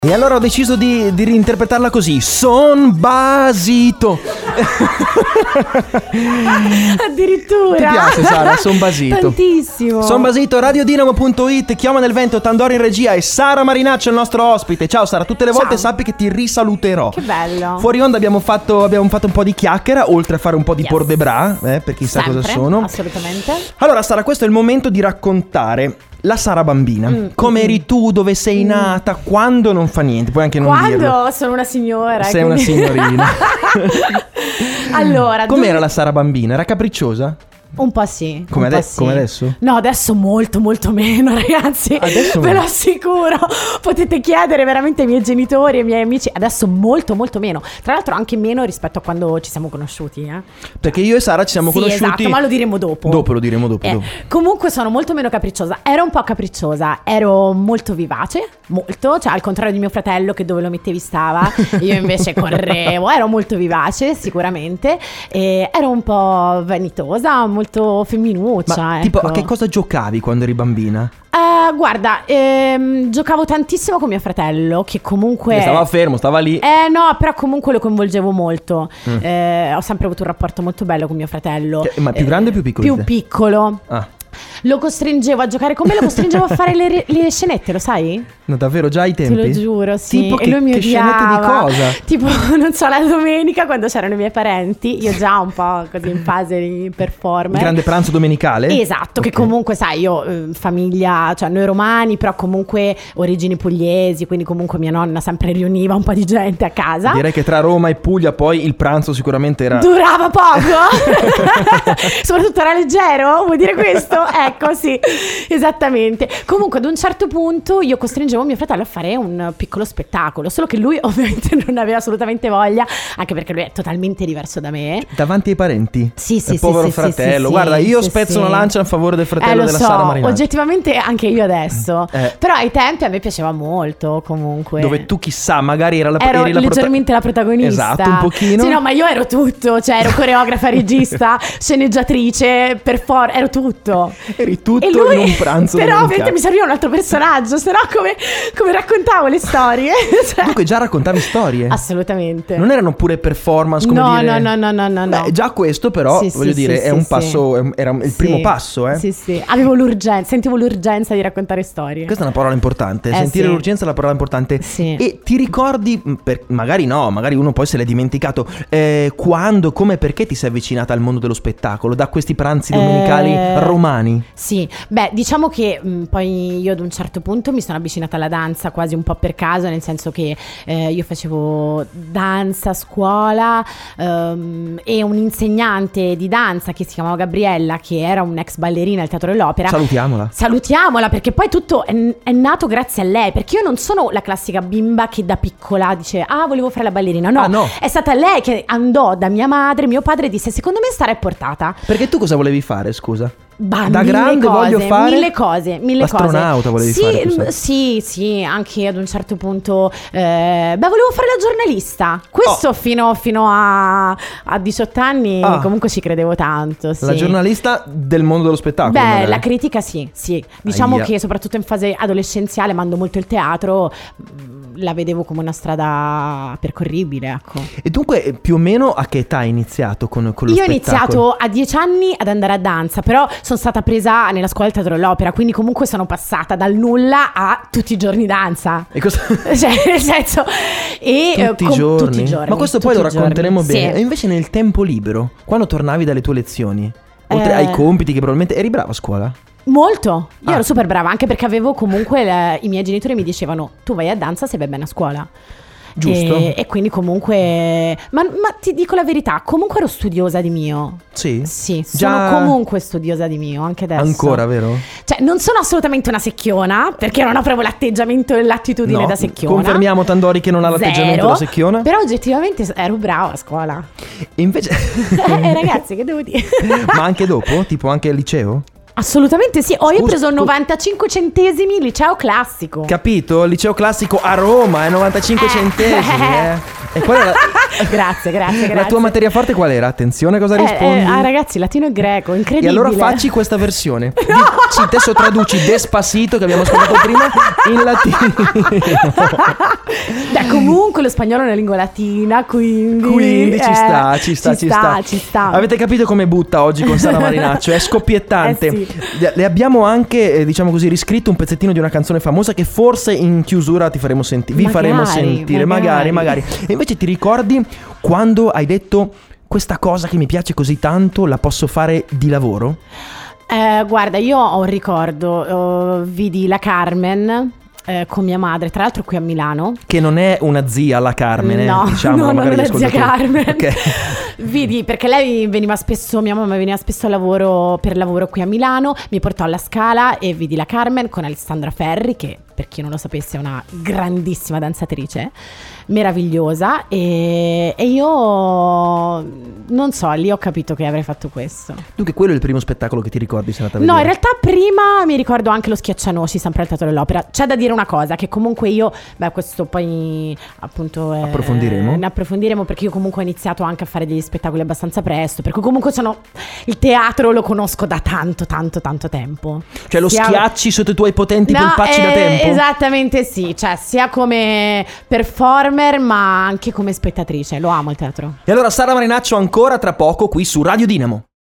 E allora ho deciso di reinterpretarla così: son basito. Addirittura. Ti piace, Sara? Son basito. Tantissimo. Son basito, radiodinamo.it, Chioma nel vento, Tandori in regia e Sara Marinaccio il nostro ospite. Ciao Sara, tutte le volte sappi che ti risaluterò. Che bello. Fuori onda abbiamo fatto un po' di chiacchiera, oltre a fare un po' di port de bras, per chi sa cosa sono. Assolutamente. Allora Sara, questo è il momento di raccontare la Sara bambina. Come eri tu, dove sei nata, quando non fa niente, puoi anche non dirlo. Quando sono una signora. Sei una signorina. Allora, com'era la Sara bambina? Era capricciosa? Un po' sì. Come un po' sì. Come adesso? No, adesso molto molto meno, ragazzi. Adesso ve lo assicuro. Potete chiedere veramente ai miei genitori e ai miei amici. Adesso molto molto meno. Tra l'altro anche meno rispetto a quando ci siamo conosciuti, Perché io e Sara ci siamo conosciuti. Esatto, ma lo diremo dopo. Dopo lo diremo dopo. Comunque sono molto meno capricciosa. Ero un po' capricciosa. Ero molto vivace. Molto. Cioè al contrario di mio fratello, che dove lo mettevi stava. Io invece correvo. Ero molto vivace sicuramente. E ero un po' vanitosa, molto femminuccia. Ma ecco. tipo, a che cosa giocavi quando eri bambina? Guarda, giocavo tantissimo con mio fratello, che comunque stava fermo, stava lì. No, però comunque lo coinvolgevo molto. Ho sempre avuto un rapporto molto bello con mio fratello. Ma più grande o più piccolo? Più piccolo. Lo costringevo a giocare con me, lo costringevo a fare le scenette, lo sai? No, davvero, già ai tempi? Te lo giuro, sì. Tipo e lui mi odiava. Scenette di cosa? Tipo, non so, la domenica quando c'erano i miei parenti, io già un po' così in fase di performer. Il grande pranzo domenicale? Esatto, okay. Che comunque sai, io famiglia, cioè noi romani, però comunque origini pugliesi, quindi comunque mia nonna sempre riuniva un po' di gente a casa. Direi che tra Roma e Puglia poi il pranzo sicuramente era... Durava poco? Soprattutto era leggero, vuoi dire questo? Ecco, sì, esattamente. Comunque ad un certo punto io costringevo mio fratello a fare un piccolo spettacolo, solo che lui ovviamente non aveva assolutamente voglia, anche perché lui è totalmente diverso da me. Davanti ai parenti? Sì, il povero fratello. Guarda, io spezzo una lancia a favore del fratello della Sara Marinaccio. Oggettivamente anche io adesso. Però ai tempi a me piaceva molto, comunque. Dove tu chissà, magari ero leggermente la protagonista. Esatto, un pochino. Sì, no, ma io ero tutto, cioè ero coreografa, regista, sceneggiatrice, ero tutto. Eri tutto in un pranzo. Però ovviamente mi serviva un altro personaggio, se no come raccontavo le storie. Cioè... Dunque già raccontavi storie? Assolutamente. Non erano pure performance, come dire? No. Beh, già questo però, voglio dire, è un passo, era il primo passo, Sì, sentivo l'urgenza di raccontare storie. Questa è una parola importante, sentire l'urgenza è la parola importante. Sì. E ti ricordi, magari no, magari uno poi se l'è dimenticato, quando, come, perché ti sei avvicinata al mondo dello spettacolo, da questi pranzi domenicali romani? Sì, beh, diciamo che poi io ad un certo punto mi sono avvicinata alla danza quasi un po' per caso, nel senso che io facevo danza a scuola e un insegnante di danza che si chiamava Gabriella, che era un'ex ballerina al Teatro dell'Opera. Salutiamola, perché poi tutto è nato grazie a lei, perché io non sono la classica bimba che da piccola dice volevo fare la ballerina. No, è stata lei che andò da mia madre, mio padre, e disse secondo me starei portata. Perché tu cosa volevi fare, scusa? Da grande voglio fare mille cose. L'astronauta volevi fare? Sì, anche ad un certo punto volevo fare la giornalista. Questo fino a 18 anni comunque ci credevo tanto, sì. La giornalista del mondo dello spettacolo? Beh, magari. la critica sì. Diciamo che soprattutto in fase adolescenziale, amando molto il teatro, la vedevo come una strada percorribile, ecco. E dunque più o meno a che età hai iniziato con lo spettacolo? Io ho iniziato a 10 anni ad andare a danza, però sono stata presa nella scuola del Teatro dell'Opera, quindi comunque sono passata dal nulla a tutti i giorni danza. E cosa? Cioè, nel senso, tutti i giorni? Ma questo poi lo racconteremo bene. Sì. E invece nel tempo libero, quando tornavi dalle tue lezioni, oltre ai compiti che probabilmente eri brava a scuola? Molto, io ero super brava, anche perché avevo comunque i miei genitori mi dicevano tu vai a danza se vai bene a scuola. Giusto. E quindi comunque ma ti dico la verità, comunque ero studiosa di mio. Sì? Sì, sono comunque studiosa di mio anche adesso. Ancora, vero? Cioè non sono assolutamente una secchiona, perché non ho proprio l'atteggiamento e l'attitudine da secchiona. Confermiamo Tandori che non ha l'atteggiamento da secchiona. Però oggettivamente ero brava a scuola. E invece ragazzi, che devo dire? Ma anche dopo? Tipo anche al liceo? Assolutamente sì. Io ho preso 95 centesimi liceo classico. Capito? Liceo classico a Roma, 95 centesimi. E qual Grazie. La tua materia forte qual era? Attenzione cosa rispondi. Ragazzi, latino e greco, incredibile. E allora facci questa versione. Sì, adesso traduci Despacito che abbiamo ascoltato prima in latino. Beh, comunque lo spagnolo è una lingua latina, quindi ci sta. Avete capito come butta oggi con Sara Marinaccio? È scoppiettante. Sì. Le abbiamo anche, diciamo così, riscritto un pezzettino di una canzone famosa che forse in chiusura vi faremo sentire. Magari. E invece ti ricordi quando hai detto questa cosa che mi piace così tanto la posso fare di lavoro? Guarda, io ho un ricordo, vidi la Carmen con mia madre, tra l'altro qui a Milano. Che non è una zia la Carmen, no, diciamo, non è la zia Carmen. Okay. Vidi, perché lei veniva spesso, mia mamma veniva spesso per lavoro qui a Milano, mi portò alla Scala e vidi la Carmen con Alessandra Ferri, che per chi non lo sapesse è una grandissima danzatrice, meravigliosa, e io non so, lì ho capito che avrei fatto questo. Dunque quello è il primo spettacolo che ti ricordi sei andata a No, vedere? in realtà prima mi ricordo anche lo Schiaccianoci, sempre al Teatro dell'Opera. C'è da dire una cosa, che comunque io, questo poi appunto ne approfondiremo, perché io comunque ho iniziato anche a fare degli spettacoli abbastanza presto, per cui comunque il teatro lo conosco da tanto tempo. Cioè lo schiacci sotto i tuoi potenti polpacci da tempo? Esattamente sì, cioè sia come performer ma anche come spettatrice, lo amo il teatro. E allora Sara Marinaccio ancora tra poco qui su Radio Dinamo.